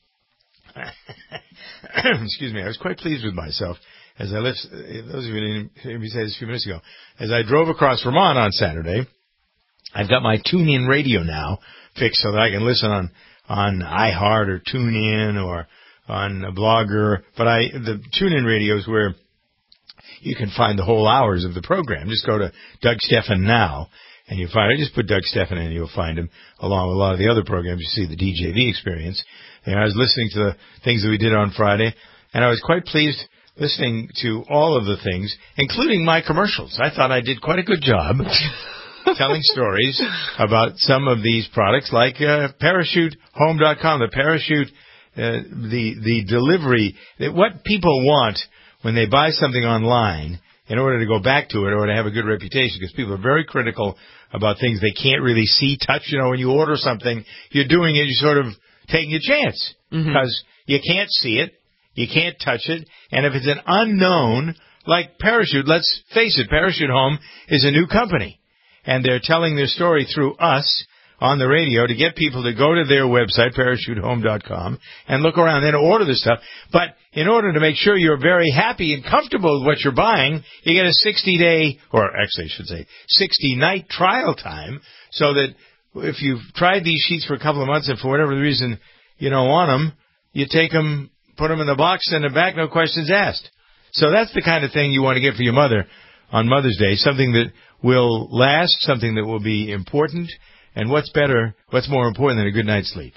B: excuse me, I was quite pleased with myself as I listened, those of you who didn't hear me say this a few minutes ago, as I drove across Vermont on Saturday. I've got my TuneIn radio now fixed so that I can listen on on iHeart or TuneIn or on a Blogger, but I the TuneIn radio is where you can find the whole hours of the program. Just go to Doug Stephan now, and you'll find it. Just put Doug Stephan in, and you'll find him, along with a lot of the other programs. You see the D J V experience. And I was listening to the things that we did on Friday, and I was quite pleased listening to all of the things, including my commercials. I thought I did quite a good job telling stories about some of these products, like uh, Parachute Home dot com, the Parachute, uh, the the delivery, what people want when they buy something online in order to go back to it or to have a good reputation, because people are very critical about things they can't really see, touch. You know, when you order something, you're doing it, you're sort of taking a chance, because mm-hmm. you can't see it, you can't touch it, and if it's an unknown, like Parachute, let's face it, Parachute Home is a new company. And they're telling their story through us on the radio to get people to go to their website, Parachute Home dot com, and look around and order the stuff. But in order to make sure you're very happy and comfortable with what you're buying, you get a sixty-day, or actually I should say sixty-night trial time, so that if you've tried these sheets for a couple of months and for whatever reason you don't want them, you take them, put them in the box, send them back, no questions asked. So that's the kind of thing you want to get for your mother on Mother's Day, something that will last, something that will be important, and what's better, what's more important than a good night's sleep?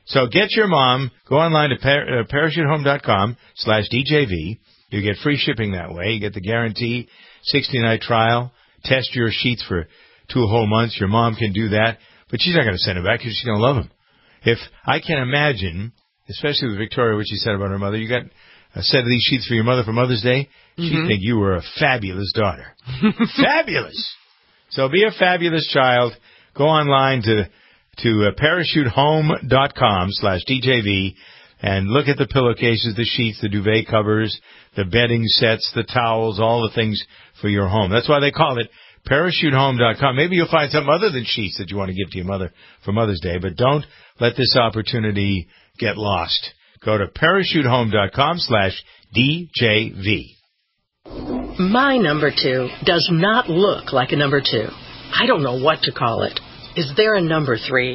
B: So get your mom. Go online to par- uh, parachutehome.com slash DJV. You get free shipping that way. You get the guarantee, sixty-night trial. Test your sheets for two whole months. Your mom can do that. But she's not going to send them back because she's going to love them. If I can imagine, especially with Victoria, what she said about her mother, you got a set of these sheets for your mother for Mother's Day, mm-hmm. she'd think you were a fabulous daughter. Fabulous! So be a fabulous child. Go online to to uh, parachutehome.com slash DJV and look at the pillowcases, the sheets, the duvet covers, the bedding sets, the towels, all the things for your home. That's why they call it parachutehome dot com. Maybe you'll find something other than sheets that you want to give to your mother for Mother's Day, but don't let this opportunity get lost. Go to parachutehome.com slash DJV.
A: My number two does not look like a number two. I don't know what to call it. Is there a number three?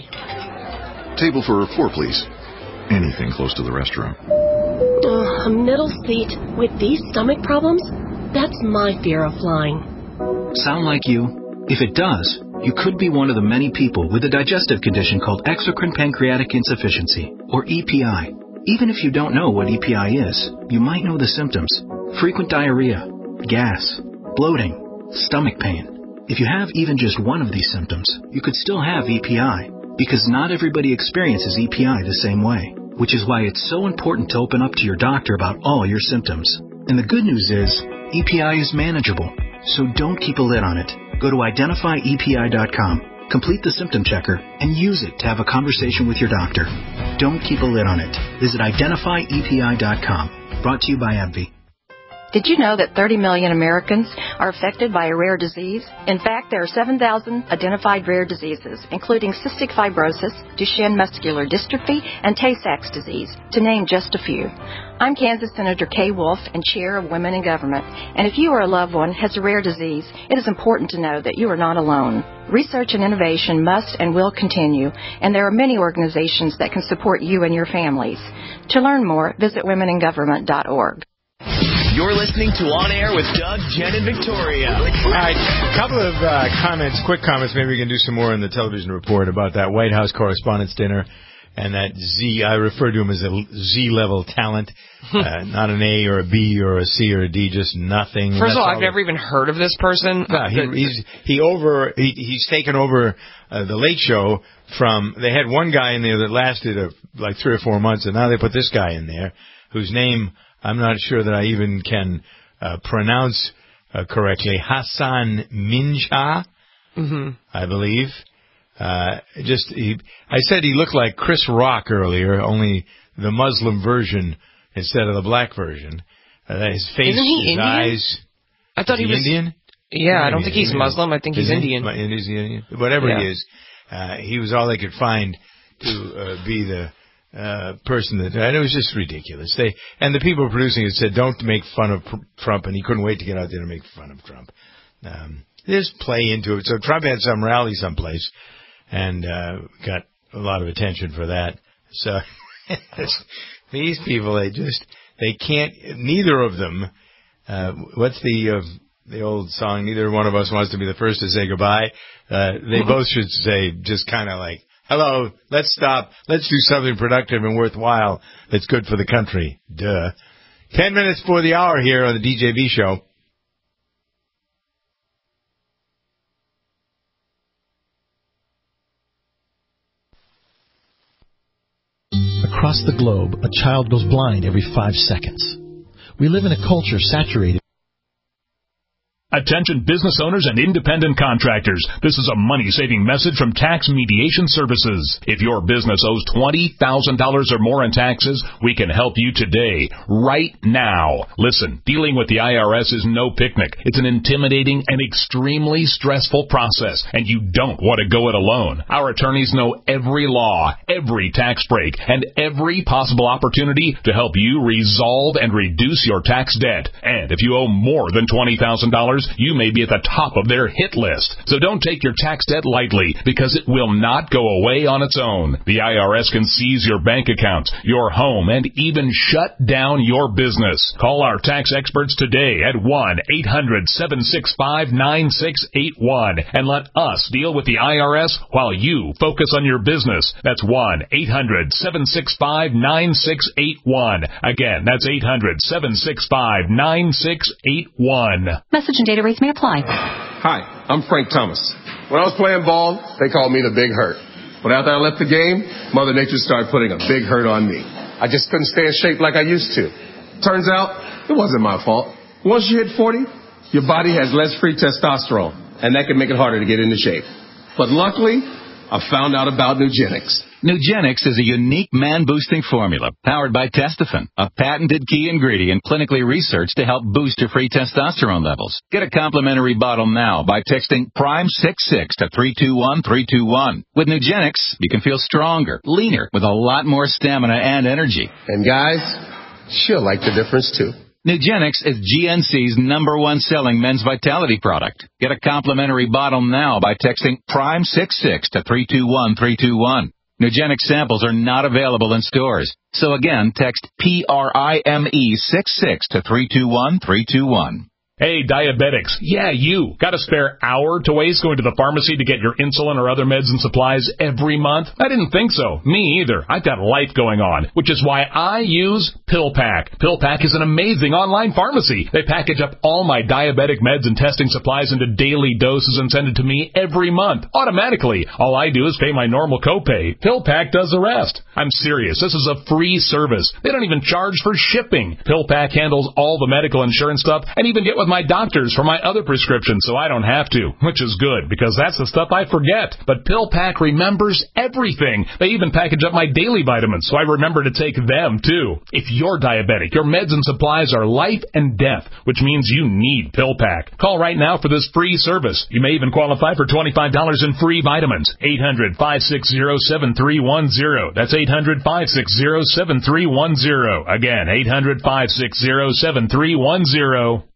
E: Table for four, please. Anything close to the restroom.
A: Uh, a middle seat with these stomach problems? That's my fear of flying.
W: Sound like you? If it does, you could be one of the many people with a digestive condition called exocrine pancreatic insufficiency, or E P I. Even if you don't know what E P I is, you might know the symptoms. Frequent diarrhea, gas, bloating, stomach pain. If you have even just one of these symptoms, you could still have E P I, because not everybody experiences E P I the same way, which is why it's so important to open up to your doctor about all your symptoms. And the good news is, E P I is manageable, so don't keep a lid on it. Go to identify E P I dot com, complete the symptom checker, and use it to have a conversation with your doctor. Don't keep a lid on it. Visit identify E P I dot com. Brought to you by AbbVie.
X: Did you know that thirty million Americans are affected by a rare disease? In fact, there are seven thousand identified rare diseases, including cystic fibrosis, Duchenne muscular dystrophy, and Tay-Sachs disease, to name just a few. I'm Kansas Senator Kay Wolf and Chair of Women in Government, and if you or a loved one has a rare disease, it is important to know that you are not alone. Research and innovation must and will continue, and there are many organizations that can support you and your families. To learn more, visit women in government dot org.
J: You're listening to On Air with Doug, Jen, and Victoria.
B: All right, a couple of uh, comments, quick comments. Maybe we can do some more in the television report about that White House Correspondents' Dinner and that Z, I refer to him as a Z-level talent, uh, not an A or a B or a C or a D, just nothing.
C: First of all, I've never even heard of this person.
B: No, he, he's he over he, he's taken over uh, the Late Show from. They had one guy in there that lasted a, like three or four months, and now they put this guy in there, whose name I'm not sure that I even can uh, pronounce uh, correctly. Hassan Minhaj,
C: mm-hmm.
B: I believe. Uh, just he, I said he looked like Chris Rock earlier, only the Muslim version instead of the black version. Uh, his face,
C: Isn't he
B: his
C: Indian?
B: eyes.
C: I thought
B: is
C: he,
B: he
C: was
B: Indian.
C: Yeah, I don't
B: Indian,
C: think he's
B: Indian.
C: Muslim. I think he's
B: is
C: Indian.
B: He, is he Indian? Whatever
C: yeah.
B: he is, uh, he was all they could find to uh, be the uh, person that. And it was just ridiculous. They and the people producing it said, "Don't make fun of Trump," and he couldn't wait to get out there to make fun of Trump. Um, just play into it. So Trump had some rally someplace. And uh, got a lot of attention for that. So these people, they just they can't. Neither of them. Uh, what's the uh, the old song? Neither one of us wants to be the first to say goodbye. Uh, they both should say just kind of like, "Hello, let's stop. Let's do something productive and worthwhile that's good for the country." Duh. Ten minutes before the hour here on the D J V show.
Y: Across the globe, a child goes blind every five seconds. We live in a culture saturated.
Z: Attention business owners and independent contractors. This is a money-saving message from Tax Mediation Services. If your business owes twenty thousand dollars or more in taxes, we can help you today, right now. Listen, dealing with the I R S is no picnic. It's an intimidating and extremely stressful process, and you don't want to go it alone. Our attorneys know every law, every tax break, and every possible opportunity to help you resolve and reduce your tax debt. And if you owe more than twenty thousand dollars, customers, you may be at the top of their hit list. So don't take your tax debt lightly, because it will not go away on its own. The I R S can seize your bank account, your home, and even shut down your business. Call our tax experts today at one eight hundred seven six five nine six eight one and let us deal with the I R S while you focus on your business. That's one eight hundred seven six five nine six eight one. Again, that's eight hundred seven six five nine six eight one.
F: Message and data rates may apply.
G: Hi, I'm Frank Thomas. When I was playing ball, they called me the Big Hurt. But after I left the game, Mother Nature started putting a big hurt on me. I just couldn't stay in shape like I used to. Turns out, it wasn't my fault. Once you hit forty, your body has less free testosterone, and that can make it harder to get into shape. But luckily, I found out about Nugenix.
W: Nugenix is a unique man-boosting formula powered by Testofen, a patented key ingredient clinically researched to help boost your free testosterone levels. Get a complimentary bottle now by texting Prime sixty-six to three two one three two one. With Nugenix, you can feel stronger, leaner, with a lot more stamina and energy.
G: And guys, she'll like the difference too.
W: Nugenix is G N C's number one selling men's vitality product. Get a complimentary bottle now by texting Prime sixty-six to three two one three two one. Nugenix samples are not available in stores. So again, text P R I M E sixty-six to three two one three two one.
Z: Hey, diabetics. Yeah, you. Got a spare hour to waste going to the pharmacy to get your insulin or other meds and supplies every month? I didn't think so. Me either. I've got life going on, which is why I use PillPack. PillPack is an amazing online pharmacy. They package up all my diabetic meds and testing supplies into daily doses and send it to me every month, automatically. All I do is pay my normal copay. PillPack does the rest. I'm serious. This is a free service. They don't even charge for shipping. PillPack handles all the medical insurance stuff and even get with my doctors for my other prescriptions, so I don't have to, which is good, because that's the stuff I forget. But PillPack remembers everything. They even package up my daily vitamins, so I remember to take them, too. If you're diabetic, your meds and supplies are life and death, which means you need PillPack. Call right now for this free service. You may even qualify for twenty-five dollars in free vitamins. eight hundred five six zero seven three one zero. That's eight hundred five six zero seven three one zero. Again, eight hundred five six zero seven three one zero.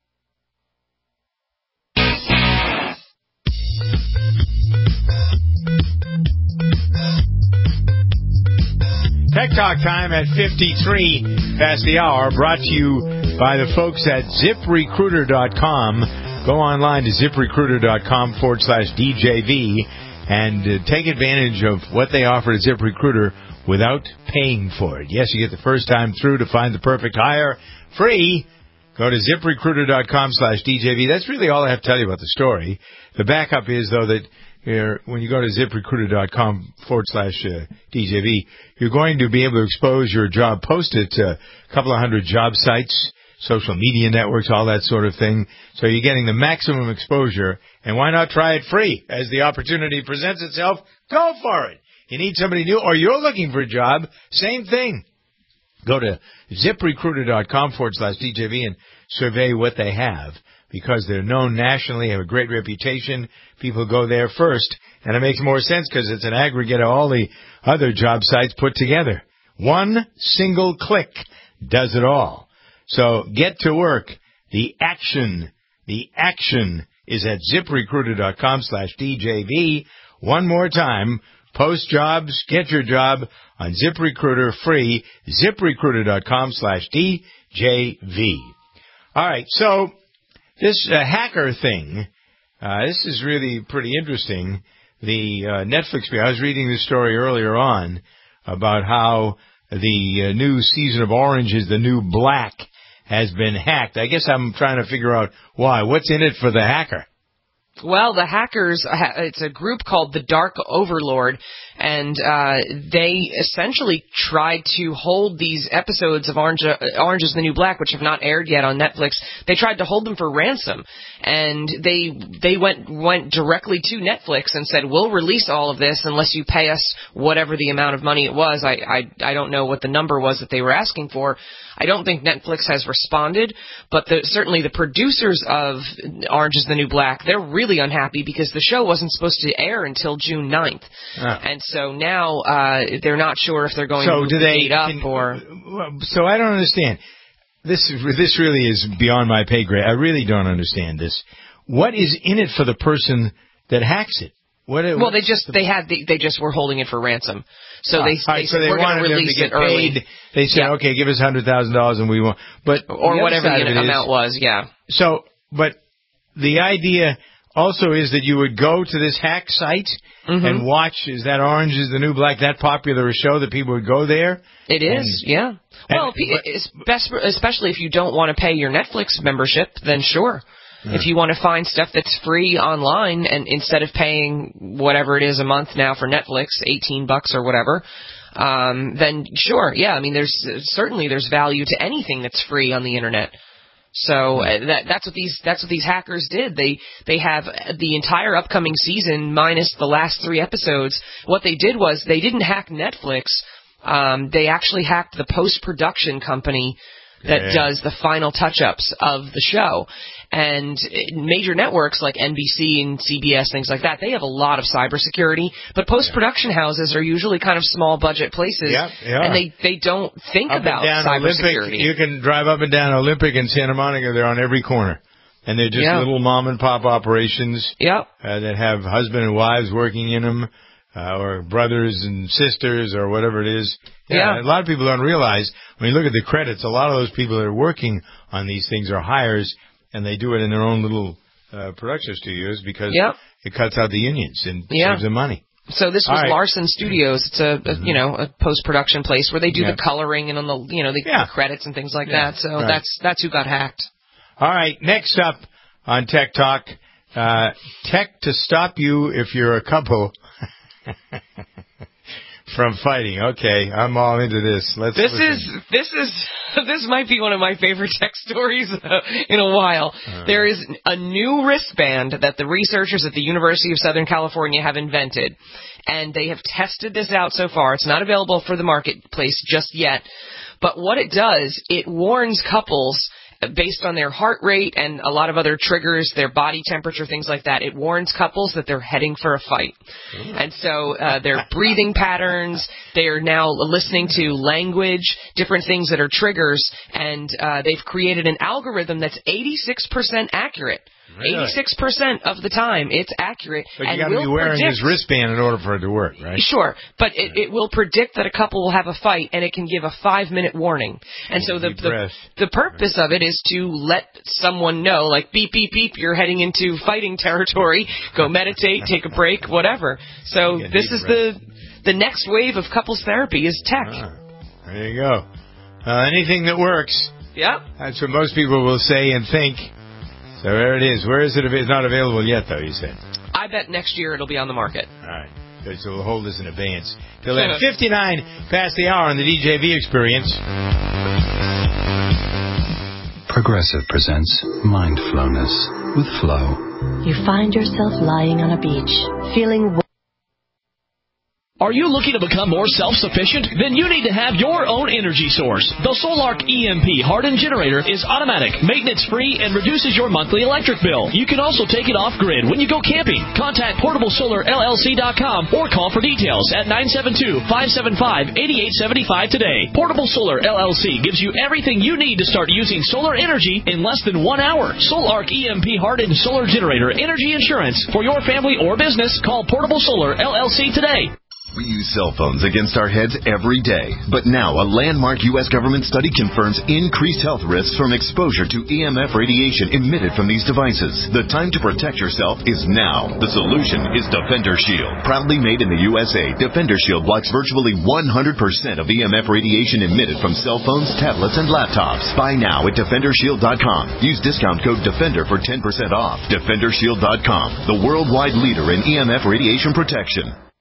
B: Tech Talk time at fifty-three past the hour, brought to you by the folks at zip recruiter dot com. Go online to zip recruiter dot com forward slash D J V and uh, take advantage of what they offer at ZipRecruiter without paying for it. Yes, you get the first time through to find the perfect hire free. Go to zip recruiter dot com slash D J V. That's really all I have to tell you about the story. The backup is, though, that Here, when you go to zip recruiter dot com forward slash D J V, you're going to be able to expose your job, post it to a couple of hundred job sites, social media networks, all that sort of thing. So you're getting the maximum exposure, and why not try it free? As the opportunity presents itself, go for it. You need somebody new, or you're looking for a job, same thing. Go to zip recruiter dot com forward slash D J V and survey what they have, because they're known nationally, have a great reputation. People go there first, and it makes more sense because it's an aggregate of all the other job sites put together. One single click does it all. So get to work. The action, the action is at zip recruiter dot com slash D J V. One more time, post jobs, get your job on ZipRecruiter free, zip recruiter dot com slash D J V. All right, so this uh, hacker thing, uh, this is really pretty interesting. The uh, Netflix, I was reading this story earlier on about how the uh, new season of Orange is the New Black has been hacked. I guess I'm trying to figure out why. What's in it for the hacker?
C: Well, the hackers, it's a group called the Dark Overlord, and uh, they essentially tried to hold these episodes of Orange, uh, Orange is the New Black, which have not aired yet on Netflix. They tried to hold them for ransom, and they they went went directly to Netflix and said, we'll release all of this unless you pay us whatever the amount of money it was. I, I, I don't know what the number was that they were asking for. I don't think Netflix has responded, but the, certainly the producers of Orange is the New Black, they're really unhappy because the show wasn't supposed to air until June ninth. Oh. And so now uh, they're not sure if they're going
B: so
C: to
B: do
C: move
B: they,
C: the date up
B: can,
C: or...
B: So I don't understand. this this really is beyond my pay grade. I really don't understand this. What is in it for the person that hacks it? What?
C: Well, they just the, they had the, they just were holding it for ransom. So
B: ah,
C: they,
B: right,
C: they
B: so
C: said
B: they
C: we're going to release
B: them to get
C: it early.
B: Paid. They said,
C: yeah.
B: okay, give us a hundred thousand dollars and we want, but
C: or
B: the
C: whatever the amount
B: is,
C: was. Yeah.
B: So, but the idea also is that you would go to this hack site mm-hmm. and watch. Is that Orange Is the New Black? That popular a show that people would go there?
C: It
B: and,
C: is. Yeah. Well,
B: and,
C: it's best, especially if you don't want to pay your Netflix membership, then sure. Yeah. If you want to find stuff that's free online, and instead of paying whatever it is a month now for Netflix, eighteen bucks or whatever, um, then sure, yeah. I mean, there's certainly there's value to anything that's free on the internet. So uh, that that's what these that's what these hackers did. They they have the entire upcoming season minus the last three episodes. What they did was they didn't hack Netflix. Um, they actually hacked the post-production company that yeah. does the final touch-ups of the show. And major networks like N B C and C B S, things like that, they have a lot of cybersecurity. But post-production yeah. houses are usually kind of small-budget places,
B: yeah,
C: and they, they don't think
B: up
C: about
B: and down
C: cybersecurity.
B: Olympic, you can drive up and down Olympic and Santa Monica. They're on every corner. And they're just
C: yeah.
B: little mom-and-pop operations
C: yep.
B: uh, that have husband and wives working in them, uh, or brothers and sisters or whatever it is. Yeah,
C: yeah.
B: A lot of people don't realize, when you look at the credits, a lot of those people that are working on these things are hires, and they do it in their own little uh, production studios because
C: yep.
B: it cuts out the unions and
C: yeah.
B: saves them money.
C: So this was
B: right.
C: Larson Studios. It's a, a
B: mm-hmm.
C: you know a post production place where they do
B: yeah.
C: the coloring and on the you know the,
B: yeah.
C: the credits and things like
B: yeah.
C: that. So
B: right.
C: that's that's who got hacked.
B: All right, next up on Tech Talk, uh, tech to stop you if you're a couple from fighting. Okay, I'm all into this. Let's.
C: This
B: listen.
C: is this is this might be one of my favorite tech stories uh, in a while. Uh, there is a new wristband that the researchers at the University of Southern California have invented, and they have tested this out so far. It's not available for the marketplace just yet, but what it does, it warns couples based on their heart rate and a lot of other triggers, their body temperature, things like that. It warns couples that they're heading for a fight. Ooh. And so uh, their breathing patterns, they are now listening to language, different things that are triggers, and uh, they've created an algorithm that's eighty-six percent accurate.
B: Really?
C: eighty-six percent of the time, it's accurate.
B: But
C: and
B: you got to be wearing
C: predict,
B: his wristband in order for it to work, right?
C: Sure, but it, it will predict that a couple will have a fight, and it can give a five-minute warning. And so the, the the purpose of it is to let someone know, like, beep, beep, beep, you're heading into fighting territory. Go meditate, take a break, whatever. So this is the the next wave of couples therapy is tech.
B: Ah, there you go. Uh, anything that works.
C: Yeah.
B: That's what most people will say and think. So there it is. Where is it? It's not available yet, though, you said.
C: I bet next year it'll be on the market.
B: All right. Good. So we'll hold this in abeyance. Till then, fifty-nine past the hour on the D J V Experience.
W: Progressive presents Mindflowness with Flo.
F: You find yourself lying on a beach, feeling...
J: Are you looking to become more self-sufficient? Then you need to have your own energy source. The Solark E M P hardened generator is automatic, maintenance-free, and reduces your monthly electric bill. You can also take it off-grid when you go camping. Contact portable solar L L C dot com or call for details at nine seven two, five seven five, eight eight seven five today. Portable Solar L L C gives you everything you need to start using solar energy in less than one hour. Solark E M P hardened solar generator energy insurance for your family or business. Call Portable Solar L L C today.
H: We use cell phones against our heads every day. But now, a landmark U S government study confirms increased health risks from exposure to E M F radiation emitted from these devices. The time to protect yourself is now. The solution is Defender Shield. Proudly made in the U S A, Defender Shield blocks virtually one hundred percent of E M F radiation emitted from cell phones, tablets, and laptops. Buy now at Defender Shield dot com. Use discount code DEFENDER for ten percent off. Defender Shield dot com, the worldwide leader in E M F radiation protection.